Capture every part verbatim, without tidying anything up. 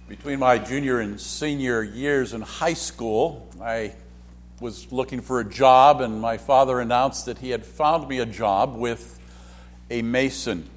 Between my junior and senior years in high school, I was looking for a job, and my father announced that he had found me a job with a mason.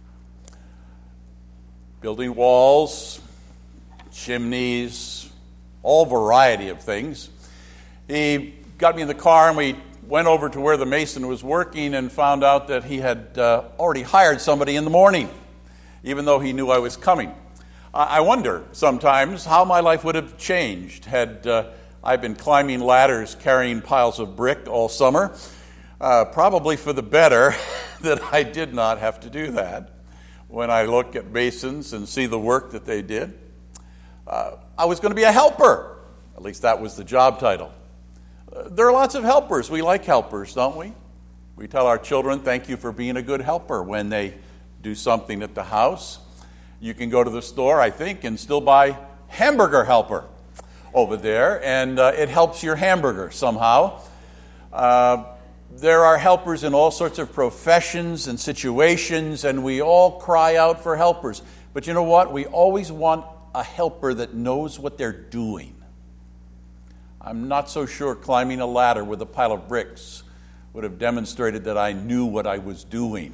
Building walls, chimneys, all variety of things. He got me in the car, and we went over to where the mason was working and found out that he had uh, already hired somebody in the morning, even though he knew I was coming. I wonder sometimes how my life would have changed had uh, I been climbing ladders carrying piles of brick all summer. Uh, probably for the better that I did not have to do that. When I look at masons and see the work that they did, uh, I was going to be a helper. At least that was the job title. Uh, there are lots of helpers. We like helpers, don't we? We tell our children, thank you for being a good helper when they do something at the house. You can go to the store, I think, and still buy Hamburger Helper over there, and uh, it helps your hamburger somehow. Uh, there are helpers in all sorts of professions and situations, and we all cry out for helpers. But you know what? We always want a helper that knows what they're doing. I'm not so sure climbing a ladder with a pile of bricks would have demonstrated that I knew what I was doing.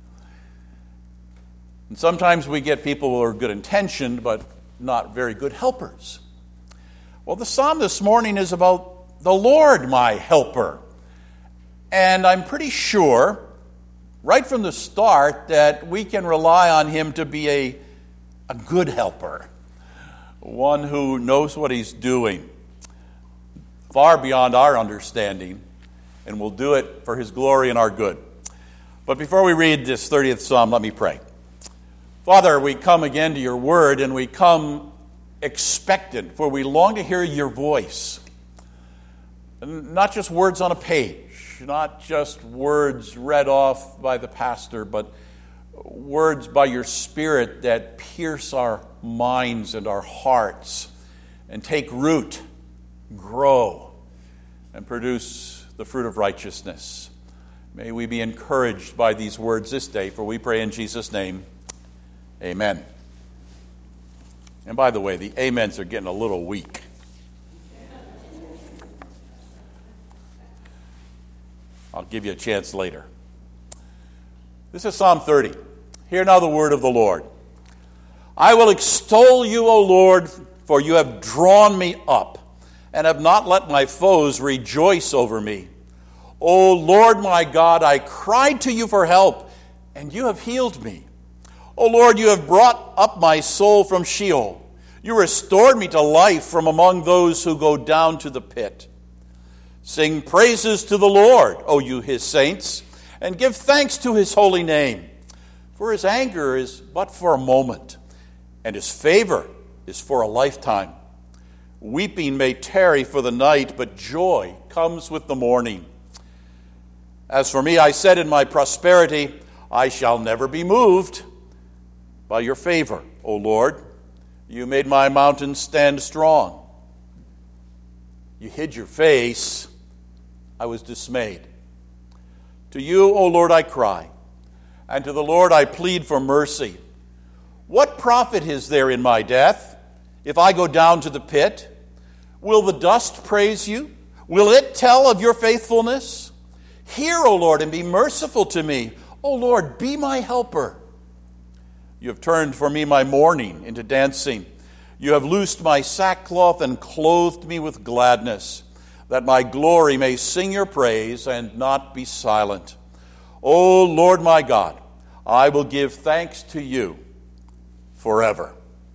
And sometimes we get people who are good intentioned, but not very good helpers. Well, the psalm this morning is about the Lord, my helper. And I'm pretty sure, right from the start, that we can rely on him to be a, a good helper, one who knows what he's doing, far beyond our understanding, and will do it for his glory and our good. But before we read this thirtieth psalm, let me pray. Father, we come again to your word, and we come expectant, for we long to hear your voice. And not just words on a page, not just words read off by the pastor, but words by your Spirit that pierce our minds and our hearts and take root, grow, and produce the fruit of righteousness. May we be encouraged by these words this day, for we pray in Jesus' name. Amen. And by the way, the amens are getting a little weak. I'll give you a chance later. This is Psalm thirty. Hear now the word of the Lord. I will extol you, O Lord, for you have drawn me up and have not let my foes rejoice over me. O Lord my God, I cried to you for help, and you have healed me. O Lord, you have brought up my soul from Sheol. You restored me to life from among those who go down to the pit. Sing praises to the Lord, O you his saints, and give thanks to his holy name. For his anger is but for a moment, and his favor is for a lifetime. Weeping may tarry for the night, but joy comes with the morning. As for me, I said in my prosperity, I shall never be moved. By your favor, O Lord, you made my mountain stand strong. You hid your face. I was dismayed. To you, O Lord, I cry, and to the Lord I plead for mercy. What profit is there in my death if I go down to the pit? Will the dust praise you? Will it tell of your faithfulness? Hear, O Lord, and be merciful to me. O Lord, be my helper. You have turned for me my mourning into dancing. You have loosed my sackcloth and clothed me with gladness, that my glory may sing your praise and not be silent. O Lord my God, I will give thanks to you forever.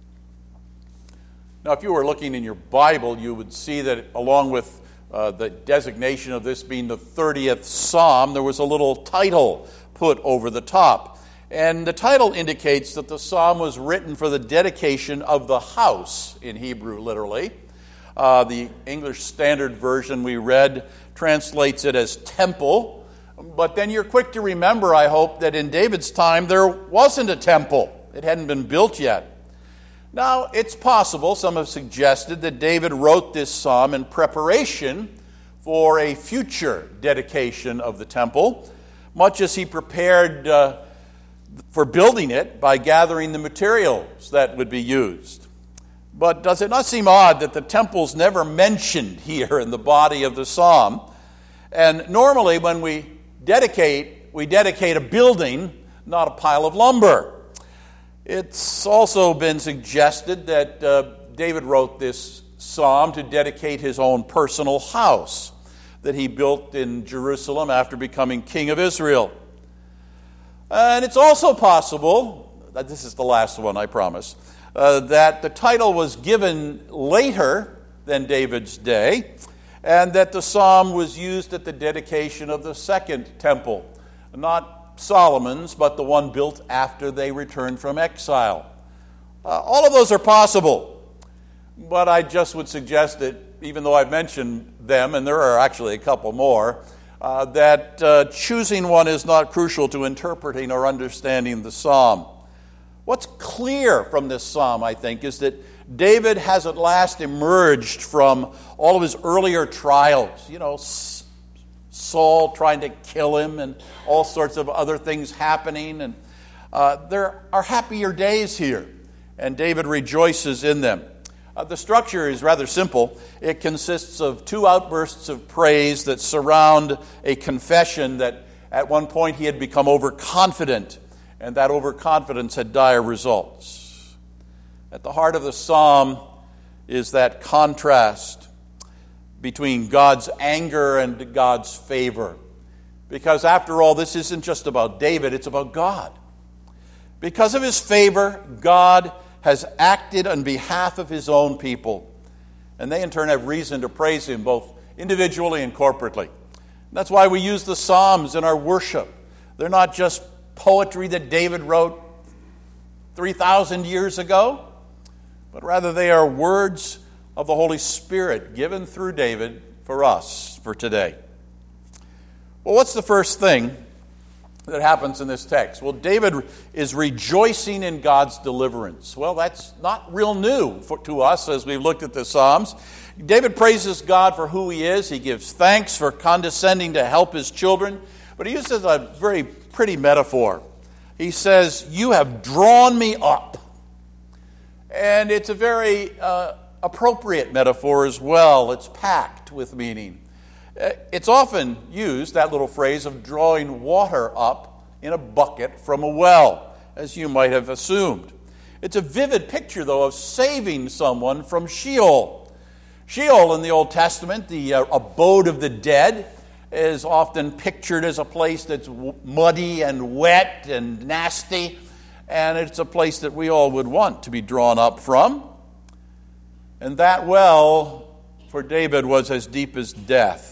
Now, if you were looking in your Bible, you would see that along with uh, the designation of this being the thirtieth Psalm, there was a little title put over the top. And the title indicates that the psalm was written for the dedication of the house, in Hebrew, literally. Uh, the English Standard Version we read translates it as temple. But then you're quick to remember, I hope, that in David's time there wasn't a temple. It hadn't been built yet. Now, it's possible, some have suggested, that David wrote this psalm in preparation for a future dedication of the temple, much as he prepared uh, for building it by gathering the materials that would be used. But does it not seem odd that the temple's never mentioned here in the body of the psalm? And normally when we dedicate, we dedicate a building, not a pile of lumber. It's also been suggested that uh, David wrote this psalm to dedicate his own personal house that he built in Jerusalem after becoming king of Israel. And it's also possible, that this is the last one, I promise, uh, that the title was given later than David's day, and that the psalm was used at the dedication of the second temple, not Solomon's, but the one built after they returned from exile. Uh, all of those are possible, but I just would suggest that, even though I've mentioned them, and there are actually a couple more, uh, that uh, choosing one is not crucial to interpreting or understanding the psalm. What's clear from this psalm, I think, is that David has at last emerged from all of his earlier trials. You know, Saul trying to kill him and all sorts of other things happening. And uh, there are happier days here, and David rejoices in them. Uh, the structure is rather simple. It consists of two outbursts of praise that surround a confession that at one point he had become overconfident, and that overconfidence had dire results. At the heart of the psalm is that contrast between God's anger and God's favor. Because after all, this isn't just about David, it's about God. Because of his favor, God has acted on behalf of his own people. And they in turn have reason to praise him both individually and corporately. And that's why we use the Psalms in our worship. They're not just poetry that David wrote three thousand years ago, but rather they are words of the Holy Spirit given through David for us for today. Well, what's the first thing that happens in this text? Well, David is rejoicing in God's deliverance. Well, that's not real new for, to us as we've looked at the Psalms. David praises God for who he is. He gives thanks for condescending to help his children. But he uses a very pretty metaphor. He says, "You have drawn me up." And it's a very uh, appropriate metaphor as well. It's packed with meaning. It's often used, that little phrase of drawing water up in a bucket from a well, as you might have assumed. It's a vivid picture, though, of saving someone from Sheol. Sheol in the Old Testament, the uh, abode of the dead, is often pictured as a place that's muddy and wet and nasty, and it's a place that we all would want to be drawn up from. And that well for David was as deep as death.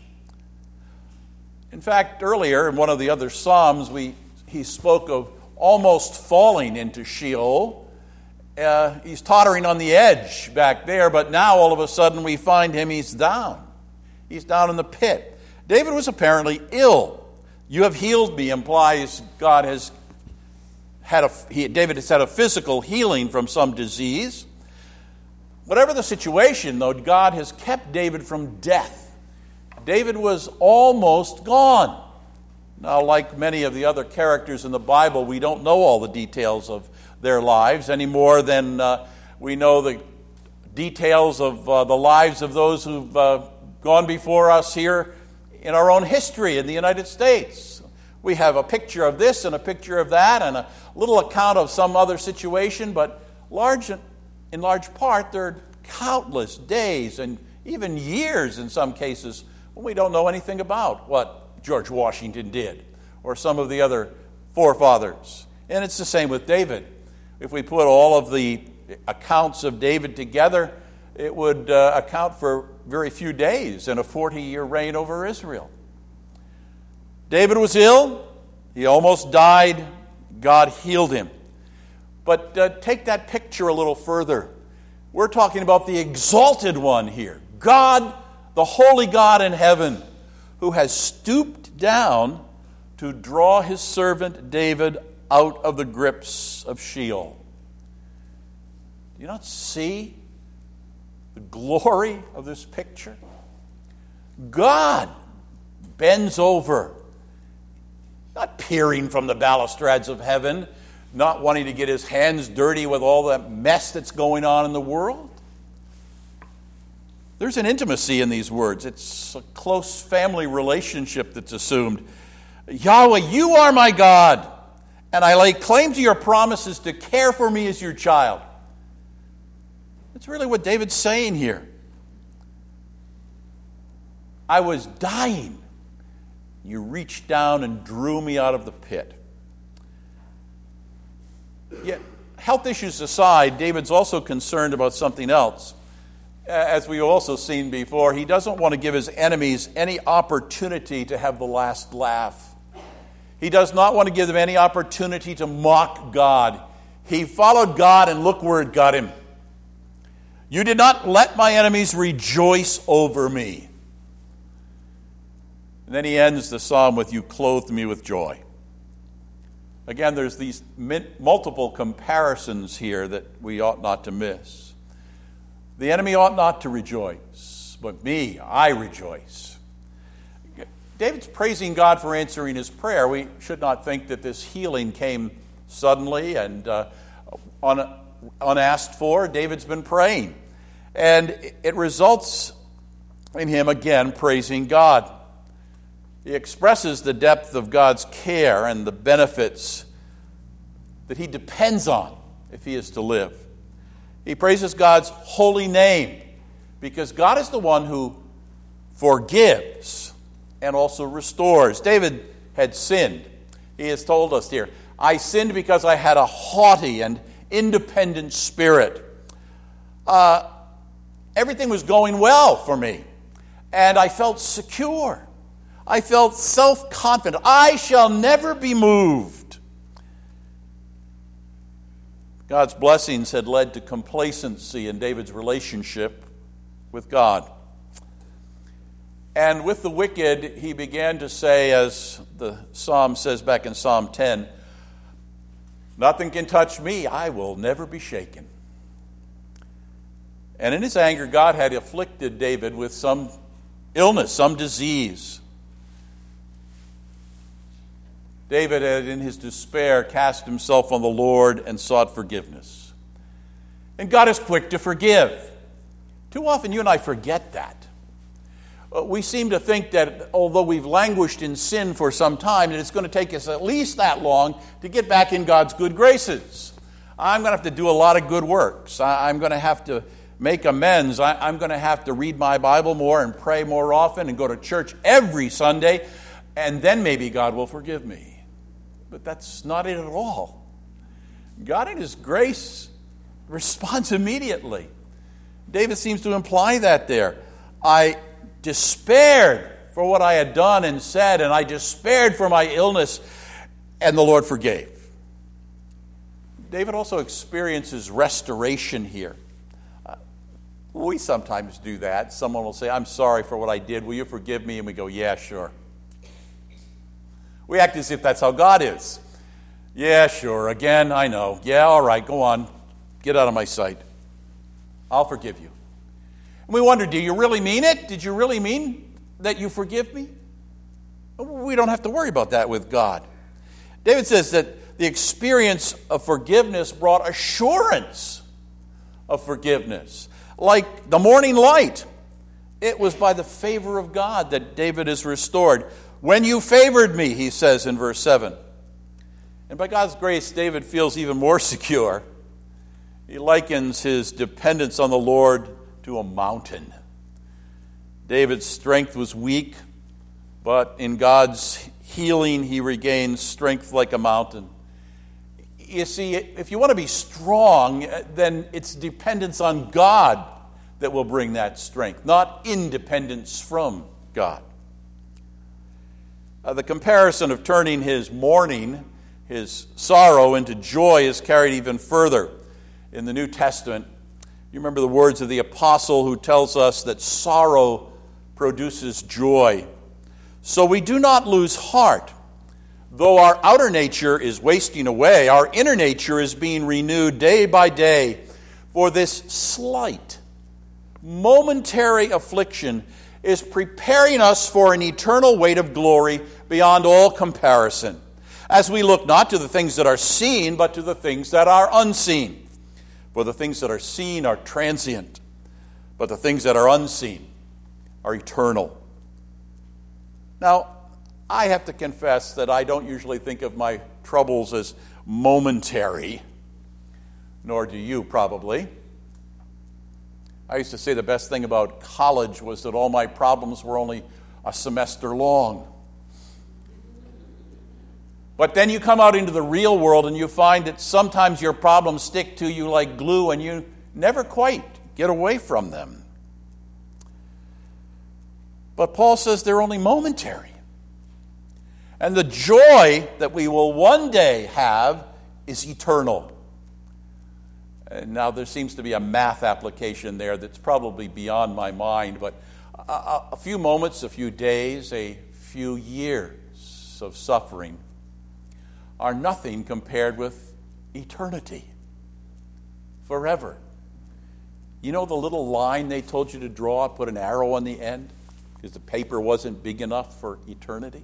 In fact, earlier in one of the other Psalms, we he spoke of almost falling into Sheol. Uh, he's tottering on the edge back there, but now all of a sudden we find him, he's down. He's down in the pit. David was apparently ill. "You have healed me" implies God has had a, he, David has had a physical healing from some disease. Whatever the situation, though, God has kept David from death. David was almost gone. Now, like many of the other characters in the Bible, we don't know all the details of their lives any more than uh, we know the details of uh, the lives of those who've uh, gone before us here in our own history in the United States. We have a picture of this and a picture of that and a little account of some other situation, but large, in large part, there are countless days and even years in some cases when we don't know anything about what George Washington did or some of the other forefathers. And it's the same with David. If we put all of the accounts of David together, it would uh, account for very few days in a forty-year reign over Israel. David was ill. He almost died. God healed him. But uh, take that picture a little further. We're talking about the exalted one here. God, the holy God in heaven, who has stooped down to draw his servant David out of the grips of Sheol. Do you not see the glory of this picture? God bends over, not peering from the balustrades of heaven, not wanting to get his hands dirty with all that mess that's going on in the world. There's an intimacy in these words. It's a close family relationship that's assumed. Yahweh, you are my God, and I lay claim to your promises to care for me as your child. That's really what David's saying here. I was dying. You reached down and drew me out of the pit. Yet, health issues aside, David's also concerned about something else. As we've also seen before, he doesn't want to give his enemies any opportunity to have the last laugh. He does not want to give them any opportunity to mock God. He followed God, and look where it got him. You did not let my enemies rejoice over me. And then he ends the psalm with, you clothed me with joy. Again, there's these multiple comparisons here that we ought not to miss. The enemy ought not to rejoice, but me, I rejoice. David's praising God for answering his prayer. We should not think that this healing came suddenly and uh, un, unasked for. David's been praying. And it results in him again praising God. He expresses the depth of God's care and the benefits that he depends on if he is to live. He praises God's holy name because God is the one who forgives and also restores. David had sinned. He has told us here, I sinned because I had a haughty and independent spirit. Uh, everything was going well for me, and I felt secure. I felt self-confident. I shall never be moved. God's blessings had led to complacency in David's relationship with God. And with the wicked, he began to say, as the psalm says back in Psalm ten, nothing can touch me, I will never be shaken. And in his anger, God had afflicted David with some illness, some disease. David had, in his despair, cast himself on the Lord and sought forgiveness. And God is quick to forgive. Too often you and I forget that. We seem to think that although we've languished in sin for some time, that it's going to take us at least that long to get back in God's good graces. I'm going to have to do a lot of good works. I'm going to have to make amends. I'm going to have to read my Bible more and pray more often and go to church every Sunday, and then maybe God will forgive me. But that's not it at all. God in his grace responds immediately. David seems to imply that there. I despaired for what I had done and said, and I despaired for my illness, and the Lord forgave. David also experiences restoration here. Uh, we sometimes do that. Someone will say, I'm sorry for what I did. Will you forgive me? And we go, yeah, sure. We act as if that's how God is. Yeah, sure. Again, I know. Yeah, all right, go on. Get out of my sight. I'll forgive you. And we wonder, do you really mean it? Did you really mean that you forgive me? We don't have to worry about that with God. David says that the experience of forgiveness brought assurance of forgiveness. Like the morning light, it was by the favor of God that David is restored. When you favored me, he says in verse seven. And by God's grace, David feels even more secure. He likens his dependence on the Lord to a mountain. David's strength was weak, but in God's healing, he regains strength like a mountain. You see, if you want to be strong, then it's dependence on God that will bring that strength, not independence from God. Uh, the comparison of turning his mourning, his sorrow, into joy is carried even further in the New Testament. You remember the words of the apostle who tells us that sorrow produces joy. So we do not lose heart. Though our outer nature is wasting away, our inner nature is being renewed day by day. For this slight, momentary affliction is preparing us for an eternal weight of glory beyond all comparison. as we look not to the things that are seen, but to the things that are unseen. For the things that are seen are transient, but the things that are unseen are eternal. Now, I have to confess that I don't usually think of my troubles as momentary, nor do you probably. I used to say the best thing about college was that all my problems were only a semester long. But then you come out into the real world and you find that sometimes your problems stick to you like glue and you never quite get away from them. But Paul says they're only momentary. And the joy that we will one day have is eternal. And now there seems to be a math application there that's probably beyond my mind, but a, a few moments, a few days, a few years of suffering are nothing compared with eternity. Forever. You know the little line they told you to draw, put an arrow on the end, because the paper wasn't big enough for eternity?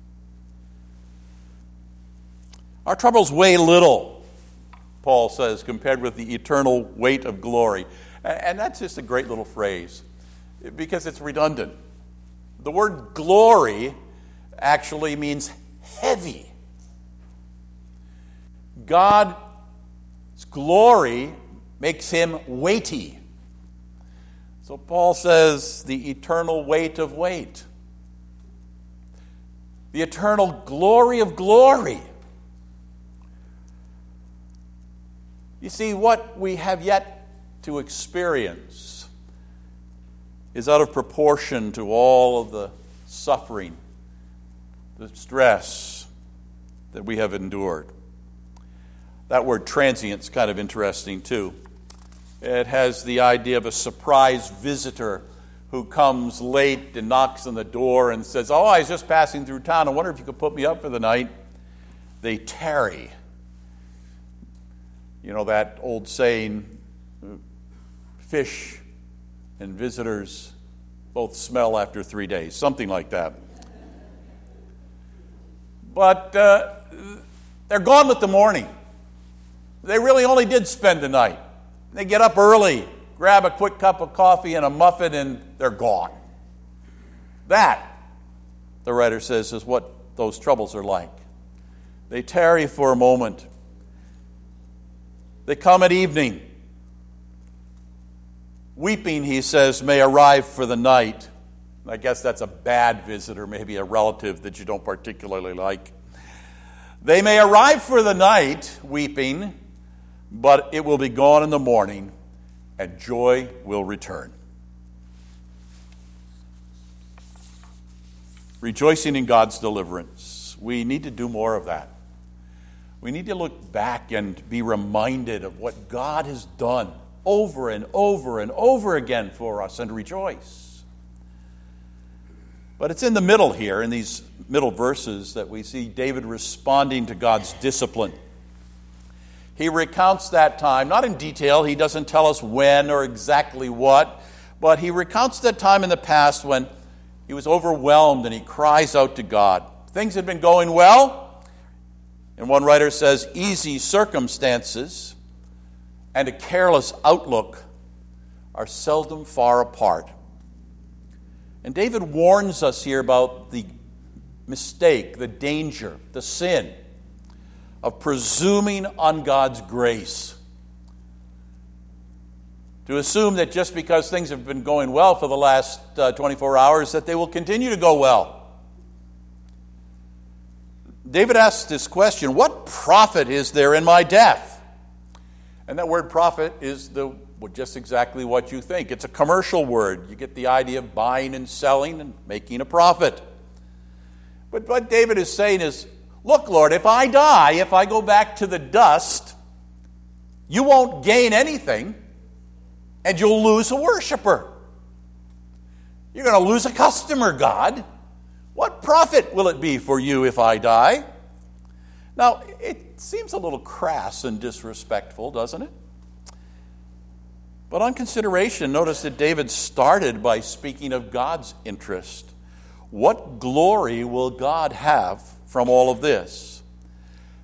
Our troubles weigh little, Paul says, compared with the eternal weight of glory. And that's just a great little phrase, because it's redundant. The word glory actually means heavy. God's glory makes him weighty. So Paul says the eternal weight of weight. The eternal glory of glory. You see, what we have yet to experience is out of proportion to all of the suffering, the stress that we have endured. That word transient is kind of interesting, too. It has the idea of a surprise visitor who comes late and knocks on the door and says, "Oh, I was just passing through town. I wonder if you could put me up for the night." They tarry. You know that old saying, fish and visitors both smell after three days, something like that. But uh, they're gone with the morning. They really only did spend the night. They get up early, grab a quick cup of coffee and a muffin, and they're gone. That, the writer says, is what those troubles are like. They tarry for a moment. They come at evening. Weeping, he says, may arrive for the night. I guess that's a bad visitor, maybe a relative that you don't particularly like. They may arrive for the night, weeping, but it will be gone in the morning, and joy will return. Rejoicing in God's deliverance. We need to do more of that. We need to look back and be reminded of what God has done over and over and over again for us and rejoice. But it's in the middle here, in these middle verses, that we see David responding to God's discipline. He recounts that time, not in detail. He doesn't tell us when or exactly what, but he recounts that time in the past when he was overwhelmed and he cries out to God. Things had been going well. And one writer says, easy circumstances and a careless outlook are seldom far apart. And David warns us here about the mistake, the danger, the sin of presuming on God's grace. To assume that just because things have been going well for the last uh, twenty-four hours, that they will continue to go well. David asks this question, what profit is there in my death? And that word profit is the well, just exactly what you think. It's a commercial word. You get the idea of buying and selling and making a profit. But what David is saying is, look, Lord, if I die, if I go back to the dust, you won't gain anything, and you'll lose a worshiper. You're going to lose a customer, God. What profit will it be for you if I die? Now, it seems a little crass and disrespectful, doesn't it? But on consideration, notice that David started by speaking of God's interest. What glory will God have from all of this?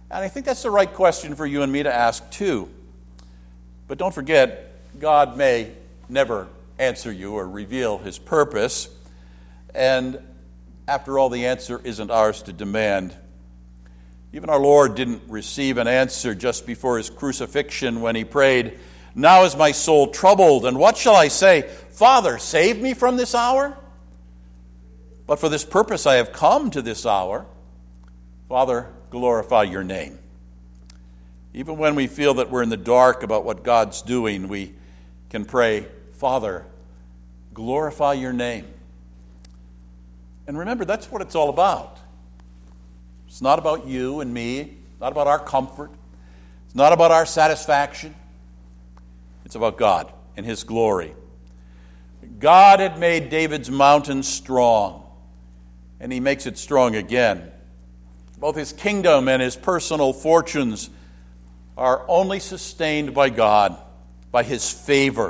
And I think that's the right question for you and me to ask too. But don't forget, God may never answer you or reveal his purpose. And after all, the answer isn't ours to demand. Even our Lord didn't receive an answer just before his crucifixion when he prayed, "Now is my soul troubled, and what shall I say? Father, save me from this hour? But for this purpose I have come to this hour. Father, glorify your name." Even when we feel that we're in the dark about what God's doing, we can pray, "Father, glorify your name." And remember, that's what it's all about. It's not about you and me, not about our comfort. It's not about our satisfaction. It's about God and his glory. God had made David's mountain strong, and he makes it strong again. Both his kingdom and his personal fortunes are only sustained by God, by his favor.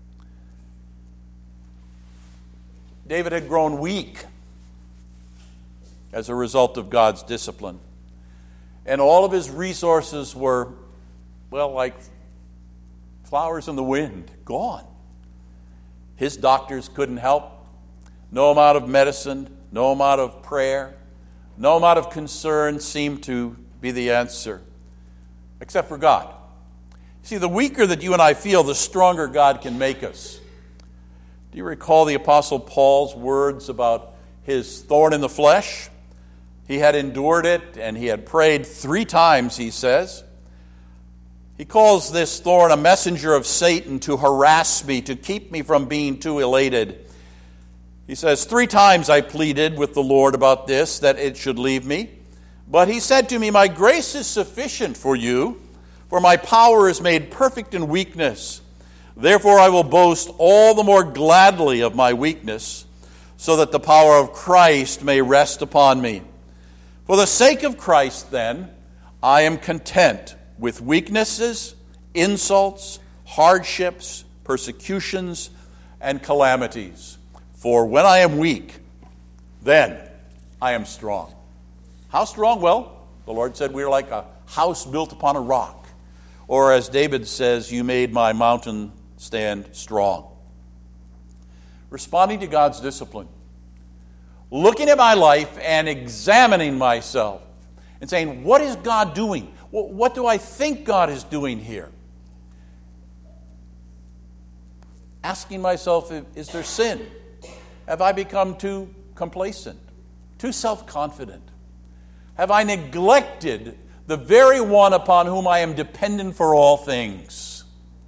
David had grown weak as a result of God's discipline. And all of his resources were, well, like flowers in the wind, gone. His doctors couldn't help. No amount of medicine, no amount of prayer, no amount of concern seemed to be the answer, except for God. See, the weaker that you and I feel, the stronger God can make us. Do you recall the Apostle Paul's words about his thorn in the flesh? He had endured it, and he had prayed three times, he says. He calls this thorn a messenger of Satan to harass me, to keep me from being too elated. He says, "Three times I pleaded with the Lord about this, that it should leave me. But he said to me, 'My grace is sufficient for you, for my power is made perfect in weakness. Therefore I will boast all the more gladly of my weakness, so that the power of Christ may rest upon me. For the sake of Christ, then, I am content with weaknesses, insults, hardships, persecutions, and calamities. For when I am weak, then I am strong.'" How strong? Well, the Lord said we are like a house built upon a rock. Or as David says, "You made my mountain stand strong." Responding to God's discipline. Looking at my life and examining myself and saying, what is God doing? What do I think God is doing here? Asking myself, is there sin? Have I become too complacent, too self-confident? Have I neglected the very one upon whom I am dependent for all things?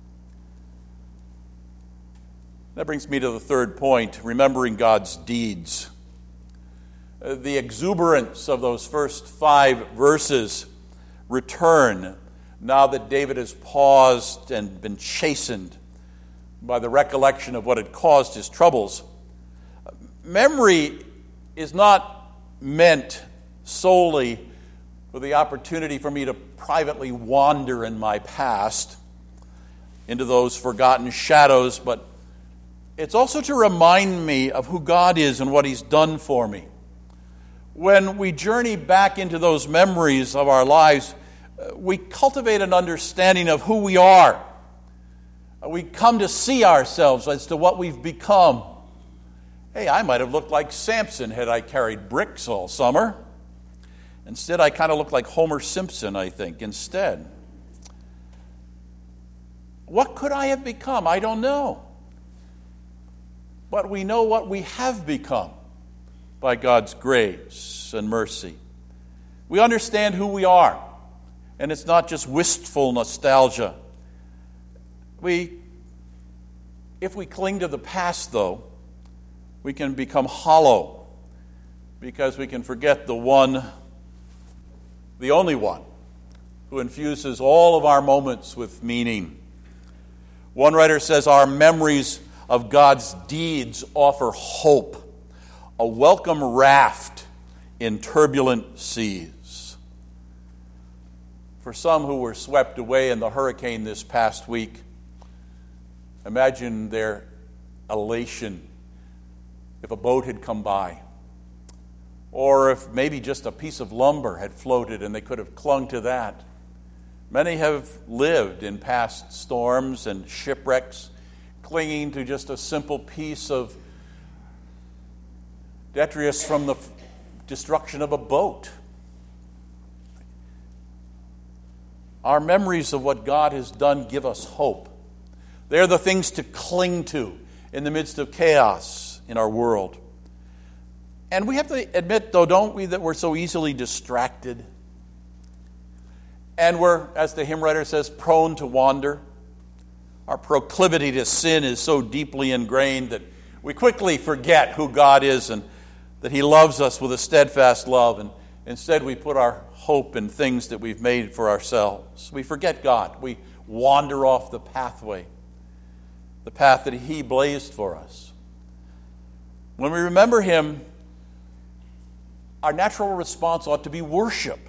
That brings me to the third point, remembering God's deeds. The exuberance of those first five verses return now that David has paused and been chastened by the recollection of what had caused his troubles. Memory is not meant solely for the opportunity for me to privately wander in my past into those forgotten shadows, but it's also to remind me of who God is and what he's done for me. When we journey back into those memories of our lives, we cultivate an understanding of who we are. We come to see ourselves as to what we've become. Hey, I might have looked like Samson had I carried bricks all summer. Instead, I kind of look like Homer Simpson, I think, instead. What could I have become? I don't know. But we know what we have become by God's grace and mercy. We understand who we are, and it's not just wistful nostalgia. We, if we cling to the past, though, we can become hollow because we can forget the one, the only one, who infuses all of our moments with meaning. One writer says our memories of God's deeds offer hope, a welcome raft in turbulent seas. For some who were swept away in the hurricane this past week, imagine their elation if a boat had come by. or if maybe just a piece of lumber had floated and they could have clung to that. Many have lived in past storms and shipwrecks, clinging to just a simple piece of detritus from the destruction of a boat. Our memories of what God has done give us hope. They're the things to cling to in the midst of chaos in our world. And we have to admit, though, don't we, that we're so easily distracted. And we're, as the hymn writer says, prone to wander. Our proclivity to sin is so deeply ingrained that we quickly forget who God is and that He loves us with a steadfast love. And instead we put our hope in things that we've made for ourselves. We forget God. We wander off the pathway, the path that He blazed for us. When we remember Him, our natural response ought to be worship.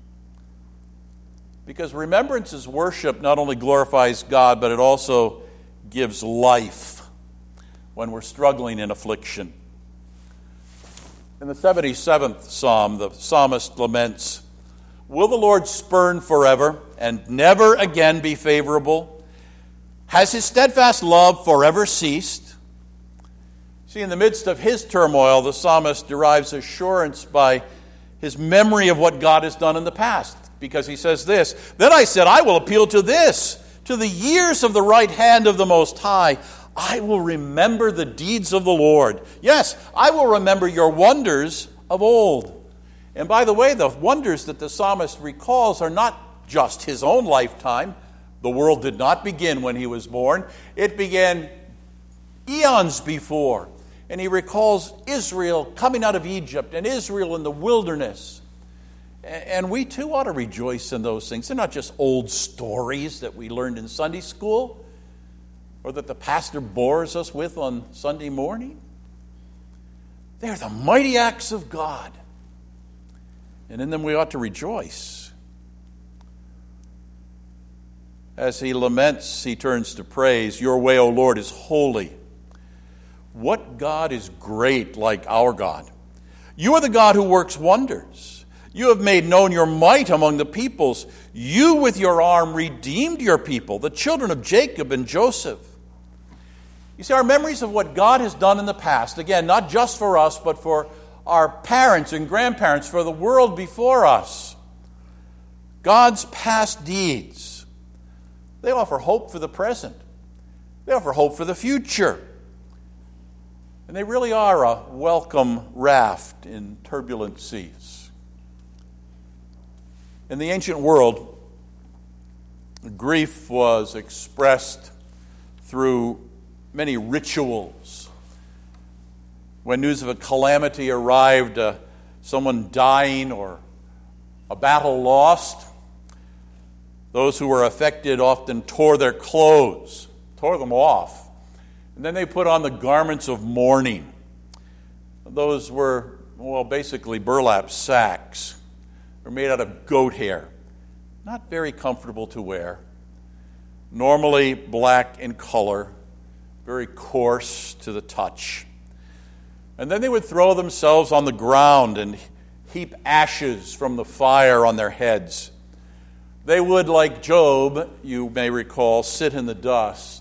Because remembrance is worship not only glorifies God, but it also gives life when we're struggling in affliction. In the seventy-seventh Psalm, the psalmist laments, "Will the Lord spurn forever and never again be favorable? Has His steadfast love forever ceased?" See, in the midst of his turmoil, the psalmist derives assurance by his memory of what God has done in the past. Because he says this, "Then I said, I will appeal to this, to the years of the right hand of the Most High. I will remember the deeds of the Lord. Yes, I will remember your wonders of old." And by the way, the wonders that the psalmist recalls are not just his own lifetime. The world did not begin when he was born. It began eons before. And he recalls Israel coming out of Egypt and Israel in the wilderness. And we too ought to rejoice in those things. They're not just old stories that we learned in Sunday school or that the pastor bores us with on Sunday morning. They're the mighty acts of God. And in them we ought to rejoice. As he laments, he turns to praise. "Your way, O Lord, is holy." What God is great like our God? You are the God who works wonders. You have made known your might among the peoples. You with your arm redeemed your people, the children of Jacob and Joseph. You see, our memories of what God has done in the past, again, not just for us, but for our parents and grandparents, for the world before us. God's past deeds, they offer hope for the present. They offer hope for the future. And they really are a welcome raft in turbulent seas. In the ancient world, grief was expressed through many rituals. When news of a calamity arrived, uh, someone dying or a battle lost, those who were affected often tore their clothes, tore them off. And then they put on the garments of mourning. Those were, well, basically burlap sacks. They're made out of goat hair. Not very comfortable to wear. Normally black in color, very coarse to the touch. And then they would throw themselves on the ground and heap ashes from the fire on their heads. They would, like Job, you may recall, sit in the dust.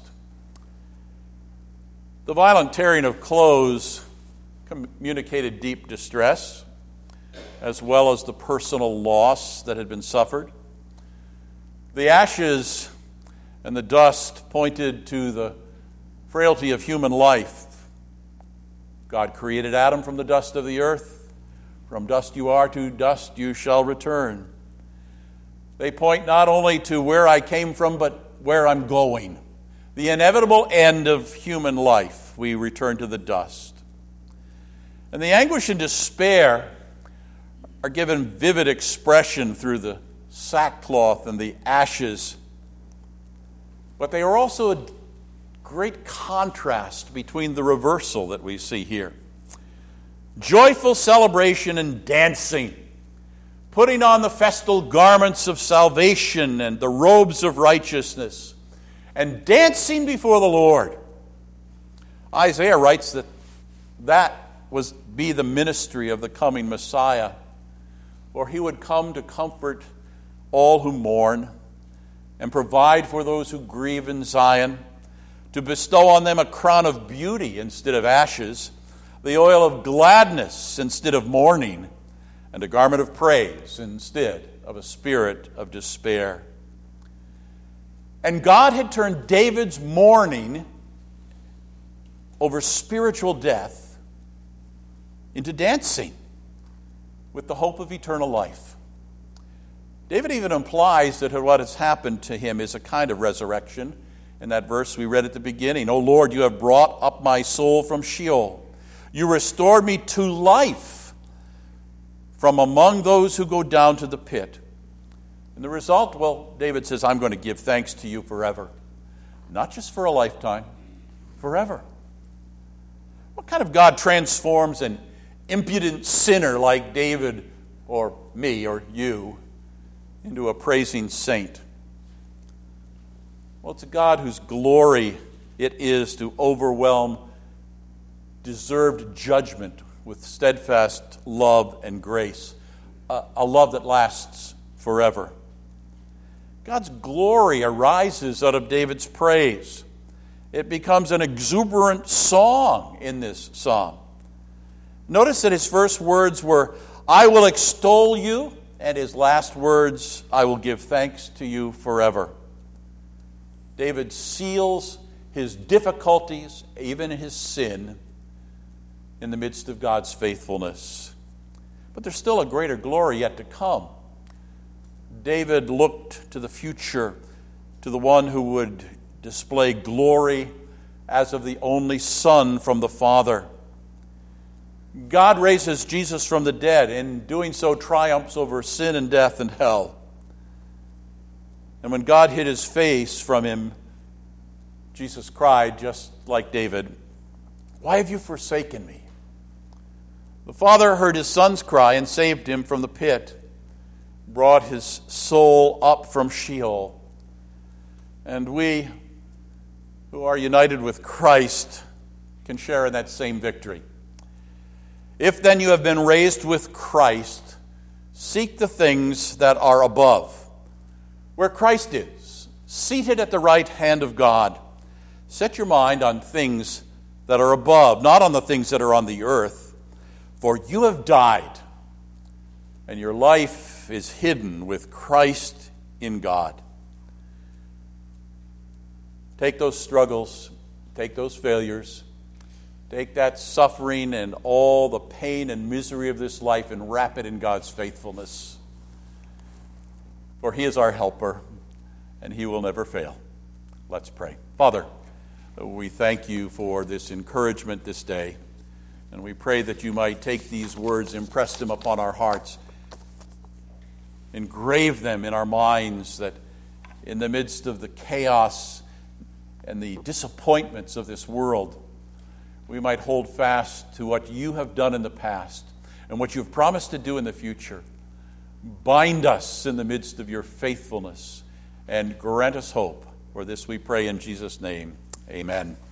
The violent tearing of clothes communicated deep distress, as well as the personal loss that had been suffered. The ashes and the dust pointed to the frailty of human life. God created Adam from the dust of the earth. From dust you are, to dust you shall return. They point not only to where I came from, but where I'm going. The inevitable end of human life. We return to the dust. And the anguish and despair are given vivid expression through the sackcloth and the ashes. But they are also a great contrast between the reversal that we see here. Joyful celebration and dancing, putting on the festal garments of salvation and the robes of righteousness, and dancing before the Lord. Isaiah writes that that was be the ministry of the coming Messiah, for he would come to comfort all who mourn and provide for those who grieve in Zion, to bestow on them a crown of beauty instead of ashes, the oil of gladness instead of mourning, and a garment of praise instead of a spirit of despair. And God had turned David's mourning over spiritual death into dancing with the hope of eternal life. David even implies that what has happened to him is a kind of resurrection. In that verse we read at the beginning, "O Lord, you have brought up my soul from Sheol. You restored me to life from among those who go down to the pit." And the result, well, David says, "I'm going to give thanks to you forever." Not just for a lifetime, forever. What kind of God transforms an impudent sinner like David or me or you into a praising saint? Well, it's a God whose glory it is to overwhelm deserved judgment with steadfast love and grace, a, a love that lasts forever. God's glory arises out of David's praise. It becomes an exuberant song in this psalm. Notice that his first words were, "I will extol you," and his last words, "I will give thanks to you forever." David seals his difficulties, even his sin, in the midst of God's faithfulness. But there's still a greater glory yet to come. David looked to the future, to the one who would display glory as of the only Son from the Father. God raises Jesus from the dead, and in doing so triumphs over sin and death and hell. And when God hid his face from him, Jesus cried, just like David, "Why have you forsaken me?" The Father heard his Son's cry and saved him from the pit, brought his soul up from Sheol. And we, who are united with Christ, can share in that same victory. "If then you have been raised with Christ, seek the things that are above, where Christ is, seated at the right hand of God. Set your mind on things that are above, not on the things that are on the earth. For you have died, and your life is hidden with Christ in God." Take those struggles, take those failures, take that suffering and all the pain and misery of this life and wrap it in God's faithfulness. For he is our helper, and he will never fail. Let's pray. Father, we thank you for this encouragement this day, and we pray that you might take these words, impress them upon our hearts, engrave them in our minds, that in the midst of the chaos and the disappointments of this world, we might hold fast to what you have done in the past and what you've promised to do in the future. Bind us in the midst of your faithfulness and grant us hope. For this we pray in Jesus' name. Amen.